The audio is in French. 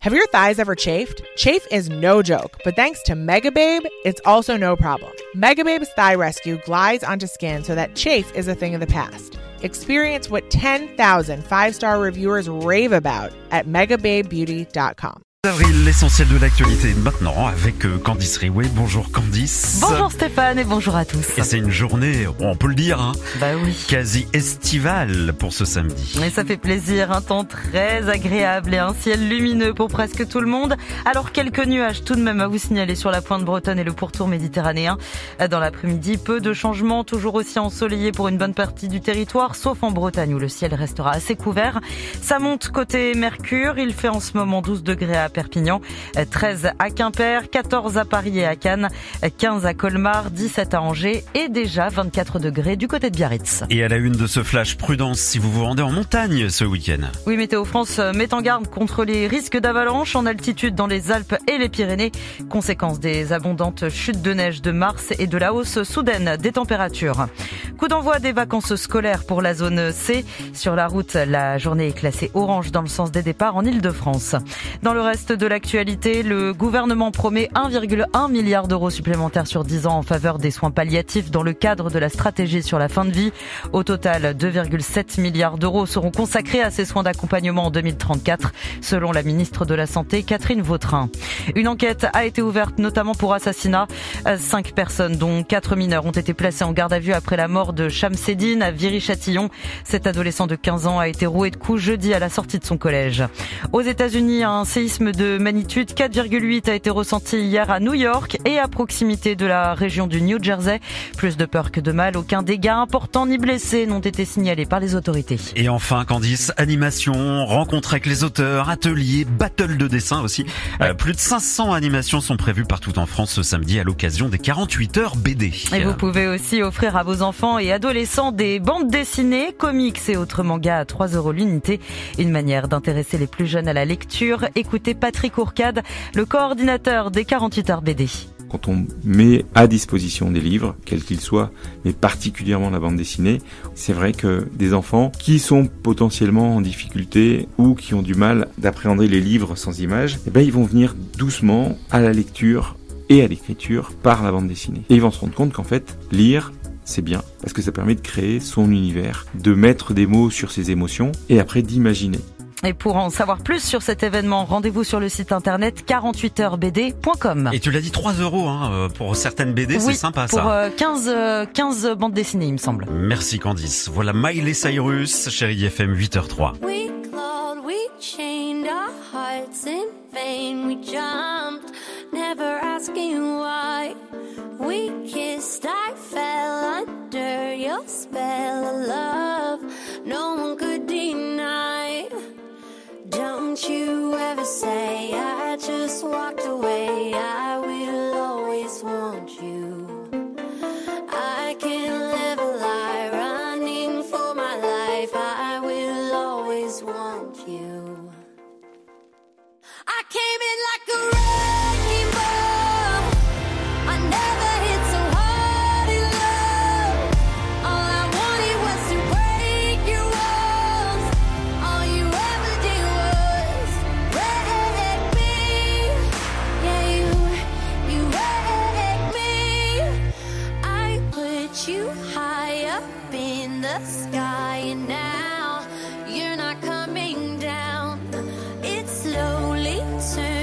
Have your thighs ever chafed? Chafe is no joke, but thanks to Megababe, it's also no problem. Megababe's Thigh Rescue glides onto skin so that chafe is a thing of the past. Experience what 10,000 five-star reviewers rave about at megababebeauty.com. Avril, l'essentiel de l'actualité maintenant avec Candice Riouet. Bonjour Candice. Bonjour Stéphane et bonjour à tous. Et c'est une journée, on peut le dire, Bah oui. quasi estivale pour ce samedi. Et ça fait plaisir, un temps très agréable et un ciel lumineux pour presque tout le monde. Alors quelques nuages tout de même à vous signaler sur la pointe bretonne et le pourtour méditerranéen. Dans l'après-midi, peu de changements, toujours aussi ensoleillé pour une bonne partie du territoire, sauf en Bretagne où le ciel restera assez couvert. Ça monte côté Mercure, il fait en ce moment 12 degrés à Perpignan, 13 à Quimper, 14 à Paris et à Cannes, 15 à Colmar, 17 à Angers et déjà 24 degrés du côté de Biarritz. Et à la une de ce flash, prudence si vous vous rendez en montagne ce week-end. Oui, Météo France met en garde contre les risques d'avalanche en altitude dans les Alpes et les Pyrénées, conséquence des abondantes chutes de neige de mars et de la hausse soudaine des températures. Coup d'envoi des vacances scolaires pour la zone C. Sur la route, la journée est classée orange dans le sens des départs en Île-de-France. Dans le reste de l'actualité, le gouvernement promet 1,1 milliard d'euros supplémentaires sur 10 ans en faveur des soins palliatifs dans le cadre de la stratégie sur la fin de vie. Au total, 2,7 milliards d'euros seront consacrés à ces soins d'accompagnement en 2034, selon la ministre de la Santé, Catherine Vautrin. Une enquête a été ouverte notamment pour assassinat. 5 personnes, dont 4 mineurs, ont été placées en garde à vue après la mort de Chamseddine à Viry-Châtillon. Cet adolescent de 15 ans a été roué de coups jeudi à la sortie de son collège. Aux États-Unis, un séisme de magnitude 4,8 a été ressenti hier à New York et à proximité de la région du New Jersey. Plus de peur que de mal, aucun dégât important ni blessé n'ont été signalés par les autorités. Et enfin Candice, animation, rencontre avec les auteurs, ateliers, battle de dessin aussi. Plus de 500 animations sont prévues partout en France ce samedi à l'occasion des 48 heures BD. Et vous pouvez aussi offrir à vos enfants et adolescents des bandes dessinées, comics et autres mangas à 3 € l'unité. Une manière d'intéresser les plus jeunes à la lecture. Écoutez Patrick Ourcade, le coordinateur des 48 heures BD. Quand on met à disposition des livres, quels qu'ils soient, mais particulièrement la bande dessinée, c'est vrai que des enfants qui sont potentiellement en difficulté ou qui ont du mal d'appréhender les livres sans images, ils vont venir doucement à la lecture et à l'écriture par la bande dessinée. Et ils vont se rendre compte qu'en fait, lire, c'est bien, parce que ça permet de créer son univers, de mettre des mots sur ses émotions et après d'imaginer. Et pour en savoir plus sur cet événement, rendez-vous sur le site internet 48heursbd.com. Et tu l'as dit, 3 € pour certaines BD, oui, c'est sympa ça. Pour 15 bandes dessinées, il me semble. Merci Candice. Voilà Miley Cyrus, Chérie FM 8h03. We clawed, we chained our hearts in vain. We jumped, never asking why. We kissed, I fell under your spell of love. No one could deny. Don't you ever say I just walked away. I will always want you. I can't live a lie running for my life. I will always want you. I came in like a wrecking ball. I never hit so hard in love. All I wanted was to break your walls. All you ever did was wreck me. Yeah, you wrecked me. I put you high up in the sky, and now you're not coming down. It's slowly turning.